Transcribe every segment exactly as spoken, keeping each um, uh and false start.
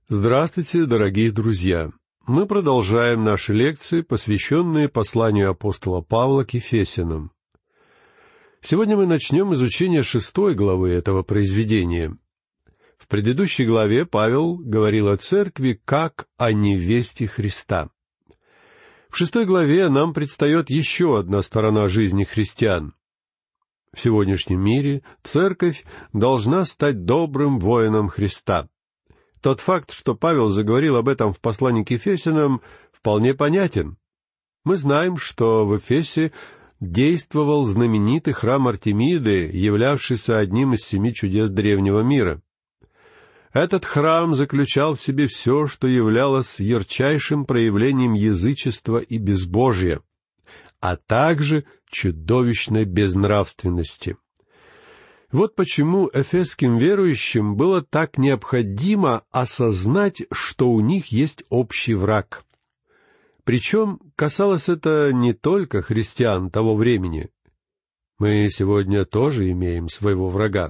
Здравствуйте, дорогие друзья! Мы продолжаем наши лекции, посвященные посланию апостола Павла к Ефесянам. Сегодня мы начнем изучение шестой главы этого произведения. В предыдущей главе Павел говорил о церкви как о невесте Христа. В шестой главе нам предстает еще одна сторона жизни христиан. В сегодняшнем мире церковь должна стать добрым воином Христа. Тот факт, что Павел заговорил об этом в послании к Ефесянам, вполне понятен. Мы знаем, что в Эфесе действовал знаменитый храм Артемиды, являвшийся одним из семи чудес древнего мира. Этот храм заключал в себе все, что являлось ярчайшим проявлением язычества и безбожия, а также чудовищной безнравственности. Вот почему эфесским верующим было так необходимо осознать, что у них есть общий враг. Причем касалось это не только христиан того времени. Мы сегодня тоже имеем своего врага.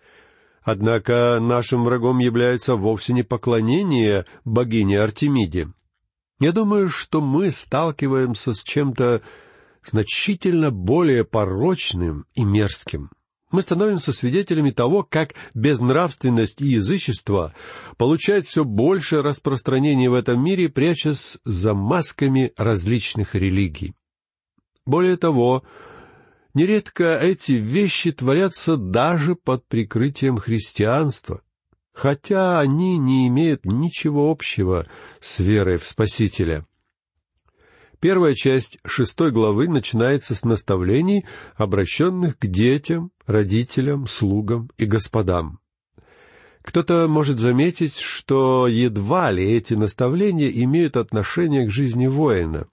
Однако нашим врагом является вовсе не поклонение богине Артемиде. Я думаю, что мы сталкиваемся с чем-то значительно более порочным и мерзким. Мы становимся свидетелями того, как безнравственность и язычество получают все больше распространения в этом мире, прячась за масками различных религий. Более того, нередко эти вещи творятся даже под прикрытием христианства, хотя они не имеют ничего общего с верой в Спасителя. Первая часть шестой главы начинается с наставлений, обращенных к детям, родителям, слугам и господам. Кто-то может заметить, что едва ли эти наставления имеют отношение к жизни воина.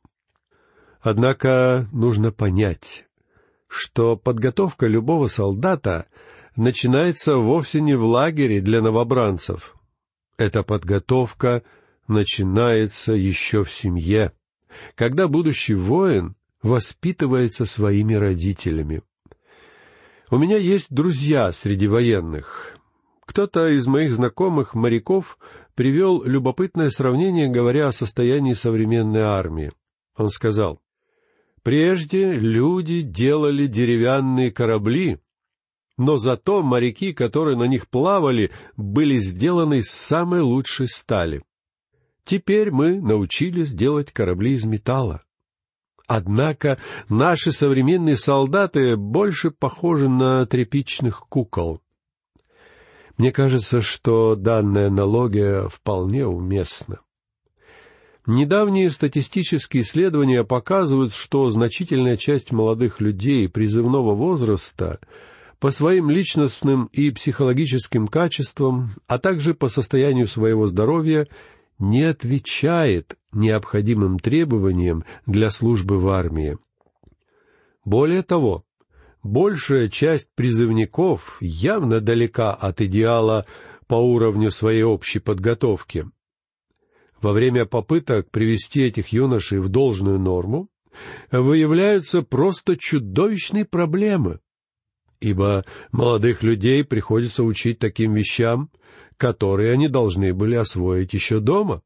Однако нужно понять, что подготовка любого солдата начинается вовсе не в лагере для новобранцев. Эта подготовка начинается еще в семье, когда будущий воин воспитывается своими родителями. У меня есть друзья среди военных. Кто-то из моих знакомых моряков привел любопытное сравнение, говоря о состоянии современной армии. Он сказал: «Прежде люди делали деревянные корабли, но зато моряки, которые на них плавали, были сделаны из самой лучшей стали. Теперь мы научились делать корабли из металла. Однако наши современные солдаты больше похожи на тряпичных кукол». Мне кажется, что данная аналогия вполне уместна. Недавние статистические исследования показывают, что значительная часть молодых людей призывного возраста по своим личностным и психологическим качествам, а также по состоянию своего здоровья, не отвечает необходимым требованиям для службы в армии. Более того, большая часть призывников явно далека от идеала по уровню своей общей подготовки. Во время попыток привести этих юношей в должную норму выявляются просто чудовищные проблемы, ибо молодых людей приходится учить таким вещам, которые они должны были освоить еще дома.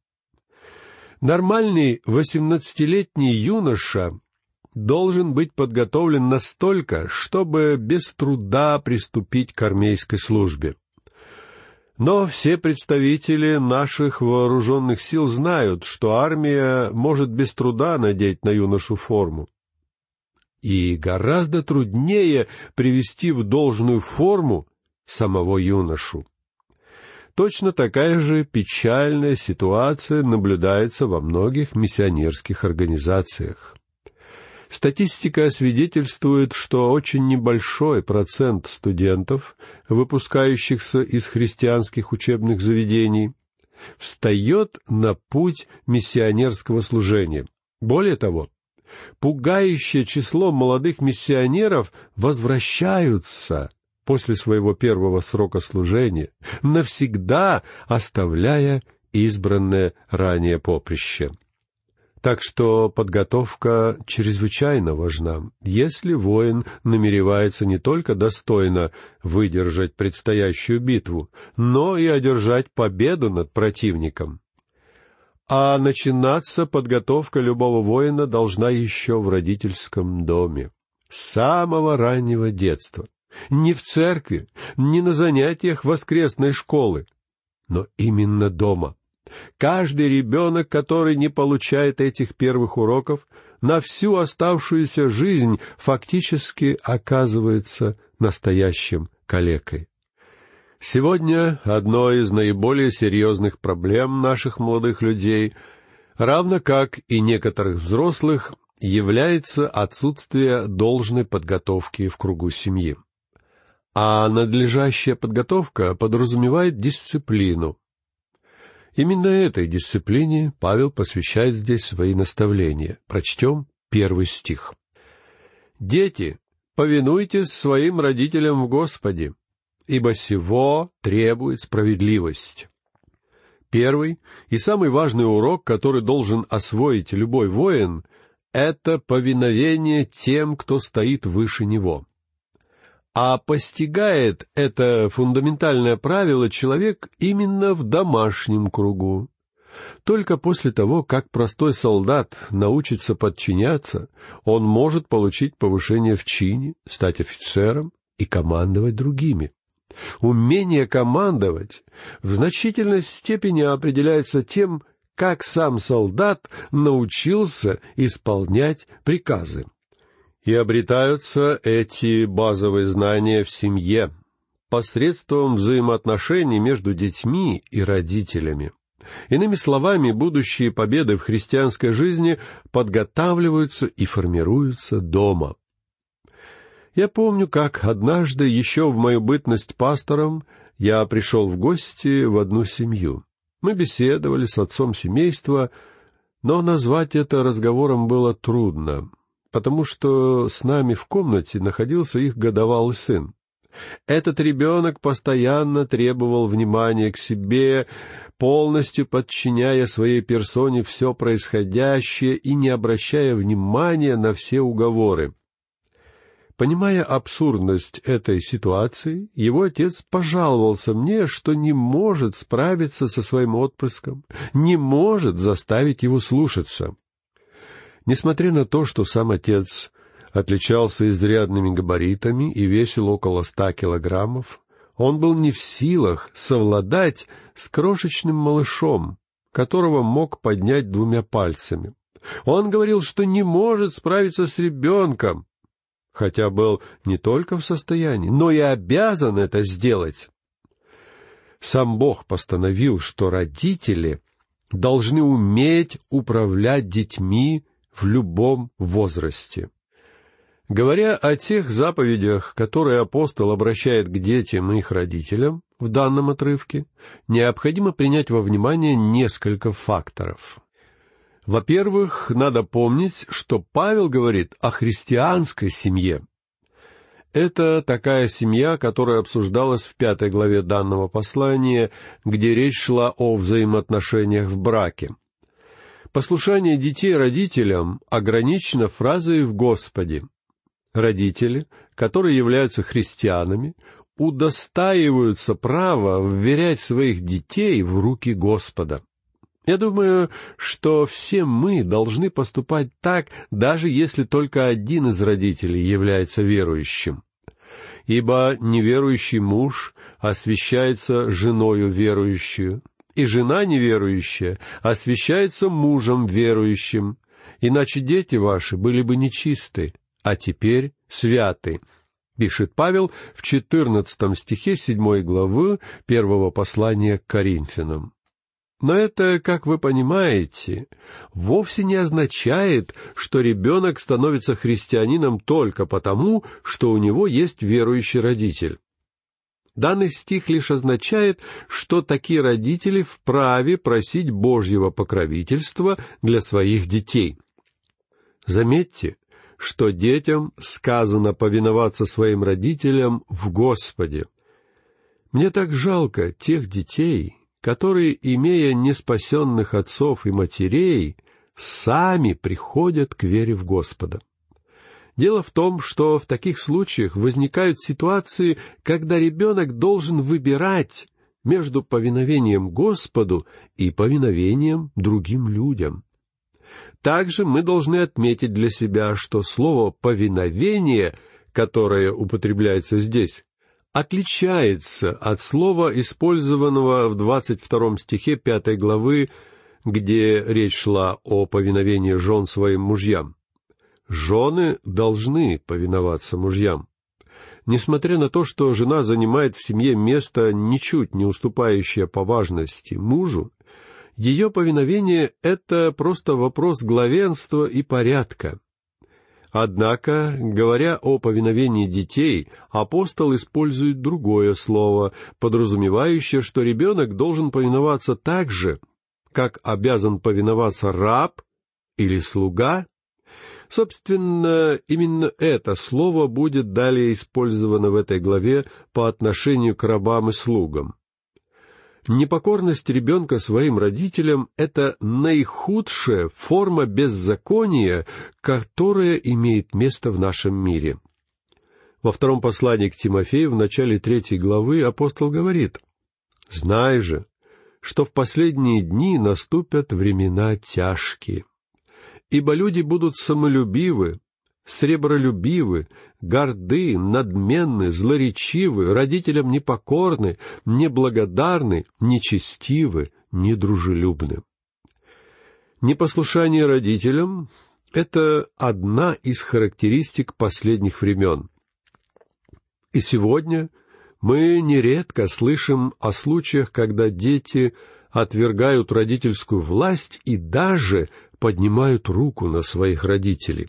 Нормальный восемнадцатилетний юноша должен быть подготовлен настолько, чтобы без труда приступить к армейской службе. Но все представители наших вооруженных сил знают, что армия может без труда надеть на юношу форму. И гораздо труднее привести в должную форму самого юношу. Точно такая же печальная ситуация наблюдается во многих миссионерских организациях. Статистика свидетельствует, что очень небольшой процент студентов, выпускающихся из христианских учебных заведений, встает на путь миссионерского служения. Более того, пугающее число молодых миссионеров возвращаются после своего первого срока служения, навсегда оставляя избранное ранее поприще. Так что подготовка чрезвычайно важна, если воин намеревается не только достойно выдержать предстоящую битву, но и одержать победу над противником. А начинаться подготовка любого воина должна еще в родительском доме, с самого раннего детства. Не в церкви, не на занятиях воскресной школы, но именно дома. Каждый ребенок, который не получает этих первых уроков, на всю оставшуюся жизнь фактически оказывается настоящим калекой. Сегодня одной из наиболее серьезных проблем наших молодых людей, равно как и некоторых взрослых, является отсутствие должной подготовки в кругу семьи. А надлежащая подготовка подразумевает дисциплину. Именно этой дисциплине Павел посвящает здесь свои наставления. Прочтем первый стих. «Дети, повинуйтесь своим родителям в Господе, ибо сего требует справедливость». Первый и самый важный урок, который должен освоить любой воин, это повиновение тем, кто стоит выше него. А постигает это фундаментальное правило человек именно в домашнем кругу. Только после того, как простой солдат научится подчиняться, он может получить повышение в чине, стать офицером и командовать другими. Умение командовать в значительной степени определяется тем, как сам солдат научился исполнять приказы. И обретаются эти базовые знания в семье, посредством взаимоотношений между детьми и родителями. Иными словами, будущие победы в христианской жизни подготавливаются и формируются дома. Я помню, как однажды, еще в мою бытность пастором, я пришел в гости в одну семью. Мы беседовали с отцом семейства, но назвать это разговором было трудно, потому что с нами в комнате находился их годовалый сын. Этот ребенок постоянно требовал внимания к себе, полностью подчиняя своей персоне все происходящее и не обращая внимания на все уговоры. Понимая абсурдность этой ситуации, его отец пожаловался мне, что не может справиться со своим отпрыском, не может заставить его слушаться. Несмотря на то, что сам отец отличался изрядными габаритами и весил около ста килограммов, он был не в силах совладать с крошечным малышом, которого мог поднять двумя пальцами. Он говорил, что не может справиться с ребенком, хотя был не только в состоянии, но и обязан это сделать. Сам Бог постановил, что родители должны уметь управлять детьми в любом возрасте. Говоря о тех заповедях, которые апостол обращает к детям и их родителям в данном отрывке, необходимо принять во внимание несколько факторов. Во-первых, надо помнить, что Павел говорит о христианской семье. Это такая семья, которая обсуждалась в пятой главе данного послания, где речь шла о взаимоотношениях в браке. Послушание детей родителям ограничено фразой «в Господе». Родители, которые являются христианами, удостаиваются права вверять своих детей в руки Господа. Я думаю, что все мы должны поступать так, даже если только один из родителей является верующим. Ибо неверующий муж освящается женою верующую, и жена неверующая освящается мужем верующим, иначе дети ваши были бы нечисты, а теперь святы, пишет Павел в четырнадцатом стихе седьмой главы первого послания к Коринфянам. Но это, как вы понимаете, вовсе не означает, что ребенок становится христианином только потому, что у него есть верующий родитель. Данный стих лишь означает, что такие родители вправе просить Божьего покровительства для своих детей. Заметьте, что детям сказано повиноваться своим родителям в Господе. Мне так жалко тех детей, которые, имея неспасенных отцов и матерей, сами приходят к вере в Господа. Дело в том, что в таких случаях возникают ситуации, когда ребенок должен выбирать между повиновением Господу и повиновением другим людям. Также мы должны отметить для себя, что слово «повиновение», которое употребляется здесь, отличается от слова, использованного в двадцать втором стихе пятой главы, где речь шла о повиновении жен своим мужьям. Жены должны повиноваться мужьям. Несмотря на то, что жена занимает в семье место, ничуть не уступающее по важности мужу, ее повиновение — это просто вопрос главенства и порядка. Однако, говоря о повиновении детей, апостол использует другое слово, подразумевающее, что ребенок должен повиноваться так же, как обязан повиноваться раб или слуга. Собственно, именно это слово будет далее использовано в этой главе по отношению к рабам и слугам. Непокорность ребенка своим родителям — это наихудшая форма беззакония, которая имеет место в нашем мире. Во втором послании к Тимофею в начале третьей главы апостол говорит: «Знай же, что в последние дни наступят времена тяжкие. Ибо люди будут самолюбивы, сребролюбивы, горды, надменны, злоречивы, родителям непокорны, неблагодарны, нечестивы, недружелюбны». Непослушание родителям — это одна из характеристик последних времен. И сегодня мы нередко слышим о случаях, когда дети отвергают родительскую власть и даже поднимают руку на своих родителей.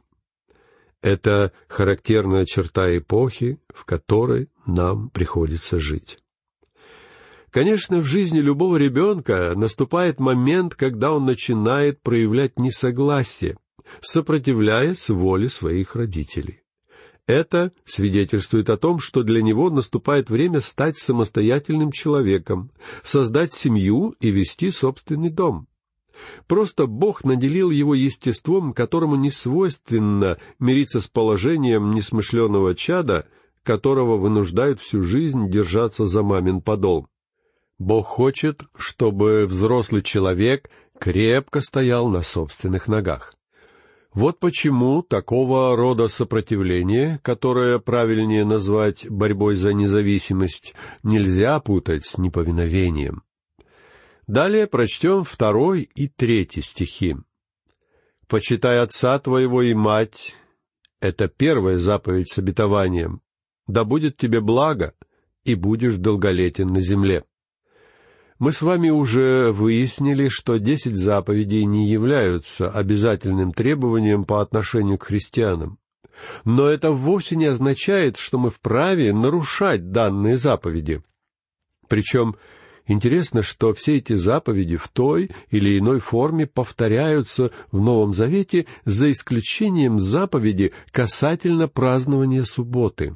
Это характерная черта эпохи, в которой нам приходится жить. Конечно, в жизни любого ребенка наступает момент, когда он начинает проявлять несогласие, сопротивляясь воле своих родителей. Это свидетельствует о том, что для него наступает время стать самостоятельным человеком, создать семью и вести собственный дом. Просто Бог наделил его естеством, которому не свойственно мириться с положением несмышленого чада, которого вынуждают всю жизнь держаться за мамин подол. Бог хочет, чтобы взрослый человек крепко стоял на собственных ногах. Вот почему такого рода сопротивление, которое правильнее назвать борьбой за независимость, нельзя путать с неповиновением. Далее прочтем второй и третий стихи. «Почитай отца твоего и мать» — это первая заповедь с обетованием. «Да будет тебе благо, и будешь долголетен на земле». Мы с вами уже выяснили, что десять заповедей не являются обязательным требованием по отношению к христианам. Но это вовсе не означает, что мы вправе нарушать данные заповеди. Причем интересно, что все эти заповеди в той или иной форме повторяются в Новом Завете, за исключением заповеди касательно празднования субботы.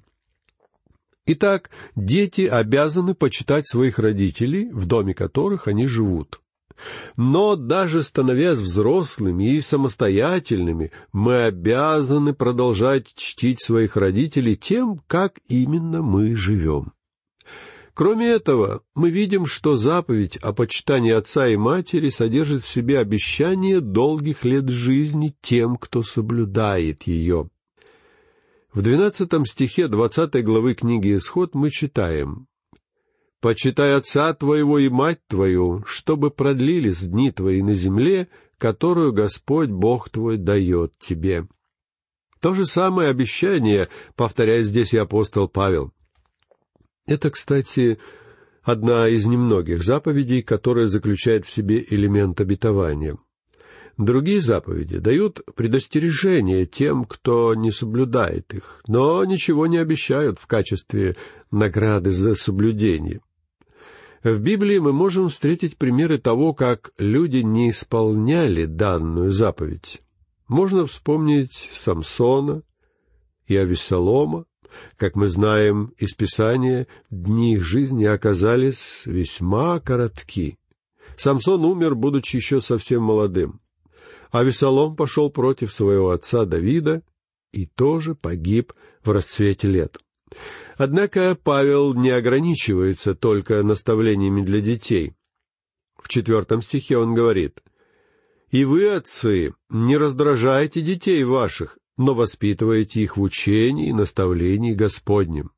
Итак, дети обязаны почитать своих родителей, в доме которых они живут. Но даже становясь взрослыми и самостоятельными, мы обязаны продолжать чтить своих родителей тем, как именно мы живем. Кроме этого, мы видим, что заповедь о почитании отца и матери содержит в себе обещание долгих лет жизни тем, кто соблюдает ее. В двенадцатом стихе двадцатой главы книги «Исход» мы читаем: «Почитай отца твоего и мать твою, чтобы продлились дни твои на земле, которую Господь Бог твой дает тебе». То же самое обещание повторяет здесь и апостол Павел. Это, кстати, одна из немногих заповедей, которая заключает в себе элемент обетования. Другие заповеди дают предостережение тем, кто не соблюдает их, но ничего не обещают в качестве награды за соблюдение. В Библии мы можем встретить примеры того, как люди не исполняли данную заповедь. Можно вспомнить Самсона и Авессалома. Как мы знаем из Писания, дни их жизни оказались весьма коротки. Самсон умер, будучи еще совсем молодым. А Авесолом пошел против своего отца Давида и тоже погиб в расцвете лет. Однако Павел не ограничивается только наставлениями для детей. В четвертом стихе он говорит: «И вы, отцы, не раздражайте детей ваших, но воспитывайте их в учении и наставлении Господнем».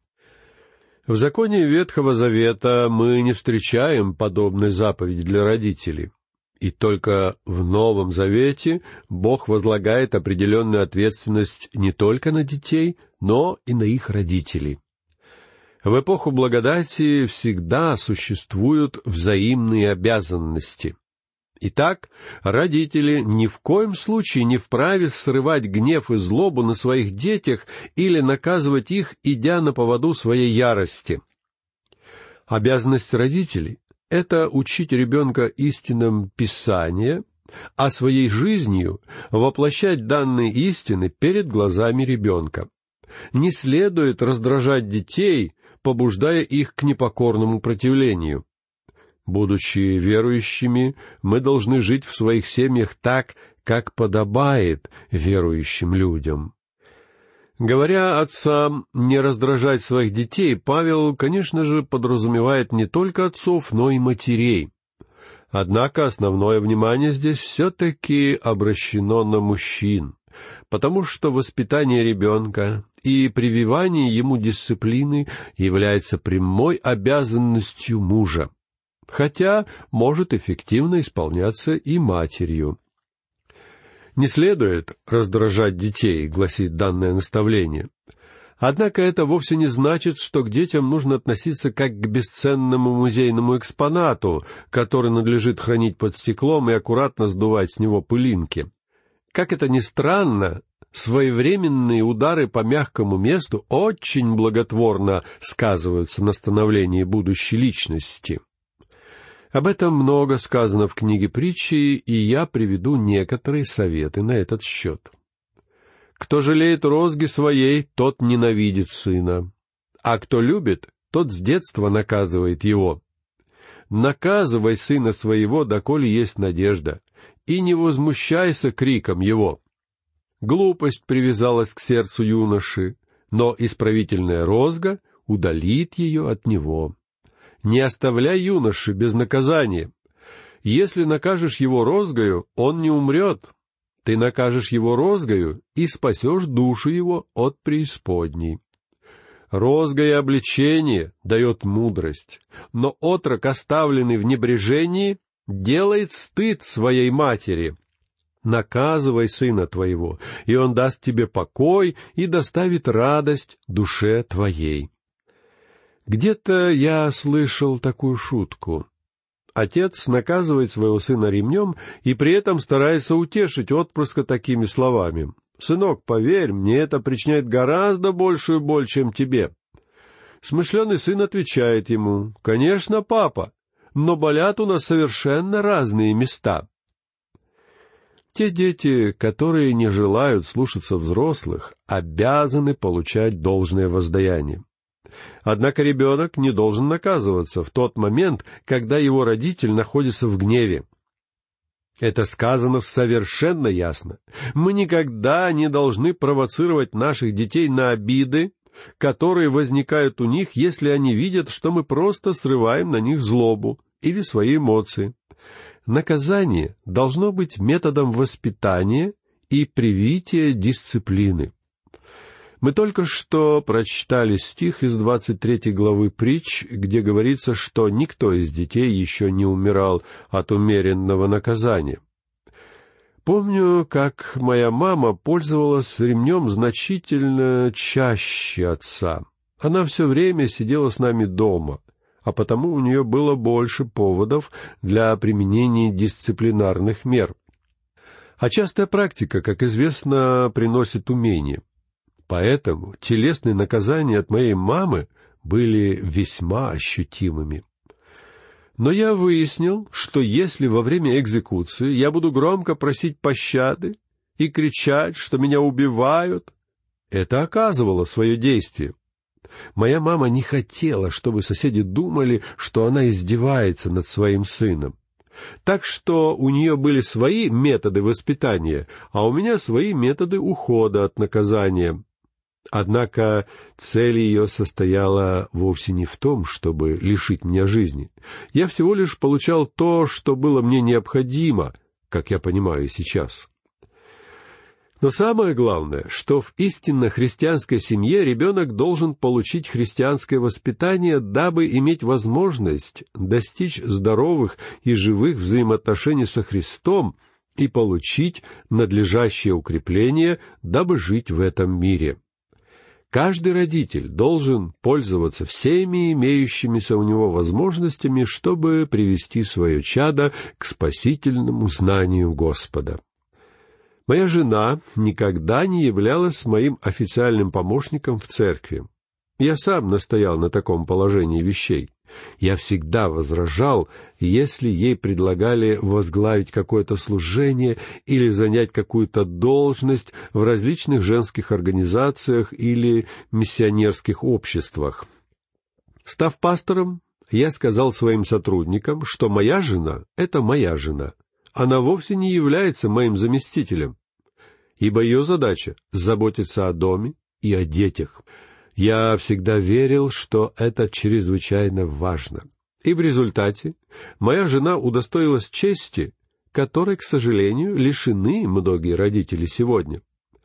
В законе Ветхого Завета мы не встречаем подобной заповеди для родителей. И только в Новом Завете Бог возлагает определенную ответственность не только на детей, но и на их родителей. В эпоху благодати всегда существуют взаимные обязанности. Итак, родители ни в коем случае не вправе срывать гнев и злобу на своих детях или наказывать их, идя на поводу своей ярости. Обязанность родителей — это учить ребенка истинам Писания, а своей жизнью воплощать данные истины перед глазами ребенка. Не следует раздражать детей, побуждая их к непокорному противлению. Будучи верующими, мы должны жить в своих семьях так, как подобает верующим людям. Говоря отцам не раздражать своих детей, Павел, конечно же, подразумевает не только отцов, но и матерей. Однако основное внимание здесь все-таки обращено на мужчин, потому что воспитание ребенка и прививание ему дисциплины является прямой обязанностью мужа, хотя может эффективно исполняться и матерью. «Не следует раздражать детей», — гласит данное наставление. Однако это вовсе не значит, что к детям нужно относиться как к бесценному музейному экспонату, который надлежит хранить под стеклом и аккуратно сдувать с него пылинки. Как это ни странно, своевременные удары по мягкому месту очень благотворно сказываются на становлении будущей личности. Об этом много сказано в книге Притчи, и я приведу некоторые советы на этот счет. «Кто жалеет розги своей, тот ненавидит сына, а кто любит, тот с детства наказывает его. Наказывай сына своего, доколе есть надежда, и не возмущайся криком его. Глупость привязалась к сердцу юноши, но исправительная розга удалит ее от него. Не оставляй юноши без наказания. Если накажешь его розгою, он не умрет. Ты накажешь его розгою и спасешь душу его от преисподней. Розга и обличение дает мудрость, но отрок, оставленный в небрежении, делает стыд своей матери. Наказывай сына твоего, и он даст тебе покой и доставит радость душе твоей». Где-то я слышал такую шутку. Отец наказывает своего сына ремнем и при этом старается утешить отпрыска такими словами: «Сынок, поверь, мне это причиняет гораздо большую боль, чем тебе». Смышленый сын отвечает ему: «Конечно, папа, но болят у нас совершенно разные места». Те дети, которые не желают слушаться взрослых, обязаны получать должное воздаяние. Однако ребенок не должен наказываться в тот момент, когда его родитель находится в гневе. Это сказано совершенно ясно. Мы никогда не должны провоцировать наших детей на обиды, которые возникают у них, если они видят, что мы просто срываем на них злобу или свои эмоции. Наказание должно быть методом воспитания и привития дисциплины. Мы только что прочитали стих из двадцать третьей главы Притч, где говорится, что никто из детей еще не умирал от умеренного наказания. Помню, как моя мама пользовалась ремнем значительно чаще отца. Она все время сидела с нами дома, а потому у нее было больше поводов для применения дисциплинарных мер. А частая практика, как известно, приносит умение. Поэтому телесные наказания от моей мамы были весьма ощутимыми. Но я выяснил, что если во время экзекуции я буду громко просить пощады и кричать, что меня убивают, это оказывало свое действие. Моя мама не хотела, чтобы соседи думали, что она издевается над своим сыном. Так что у нее были свои методы воспитания, а у меня свои методы ухода от наказания. Однако цель ее состояла вовсе не в том, чтобы лишить меня жизни. Я всего лишь получал то, что было мне необходимо, как я понимаю сейчас. Но самое главное, что в истинно христианской семье ребенок должен получить христианское воспитание, дабы иметь возможность достичь здоровых и живых взаимоотношений со Христом и получить надлежащее укрепление, дабы жить в этом мире. Каждый родитель должен пользоваться всеми имеющимися у него возможностями, чтобы привести свое чадо к спасительному знанию Господа. Моя жена никогда не являлась моим официальным помощником в церкви. Я сам настоял на таком положении вещей. Я всегда возражал, если ей предлагали возглавить какое-то служение или занять какую-то должность в различных женских организациях или миссионерских обществах. Став пастором, я сказал своим сотрудникам, что моя жена — это моя жена. Она вовсе не является моим заместителем, ибо ее задача — заботиться о доме и о детях. Я всегда верил, что это чрезвычайно важно. И в результате моя жена удостоилась чести, которой, к сожалению, лишены многие родители сегодня.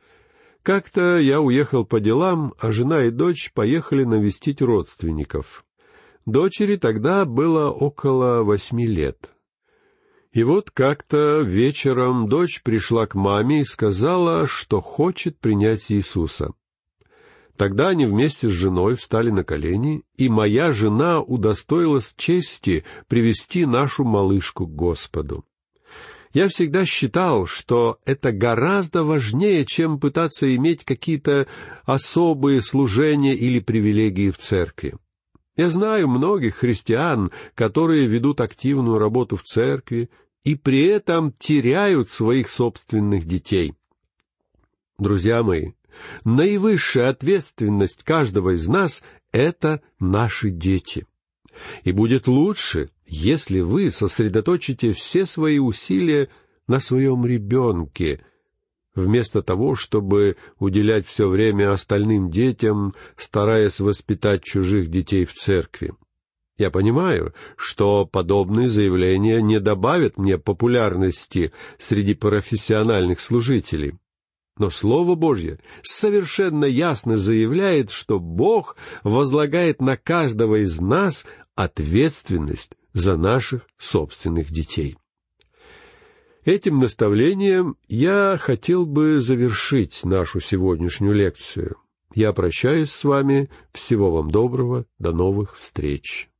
Как-то я уехал по делам, а жена и дочь поехали навестить родственников. Дочери тогда было около восьми лет. И вот как-то вечером дочь пришла к маме и сказала, что хочет принять Иисуса. Тогда они вместе с женой встали на колени, и моя жена удостоилась чести привести нашу малышку к Господу. Я всегда считал, что это гораздо важнее, чем пытаться иметь какие-то особые служения или привилегии в церкви. Я знаю многих христиан, которые ведут активную работу в церкви и при этом теряют своих собственных детей. Друзья мои, наивысшая ответственность каждого из нас — это наши дети. И будет лучше, если вы сосредоточите все свои усилия на своем ребенке, вместо того, чтобы уделять все время остальным детям, стараясь воспитать чужих детей в церкви. Я понимаю, что подобные заявления не добавят мне популярности среди профессиональных служителей. Но Слово Божье совершенно ясно заявляет, что Бог возлагает на каждого из нас ответственность за наших собственных детей. Этим наставлением я хотел бы завершить нашу сегодняшнюю лекцию. Я прощаюсь с вами. Всего вам доброго. До новых встреч.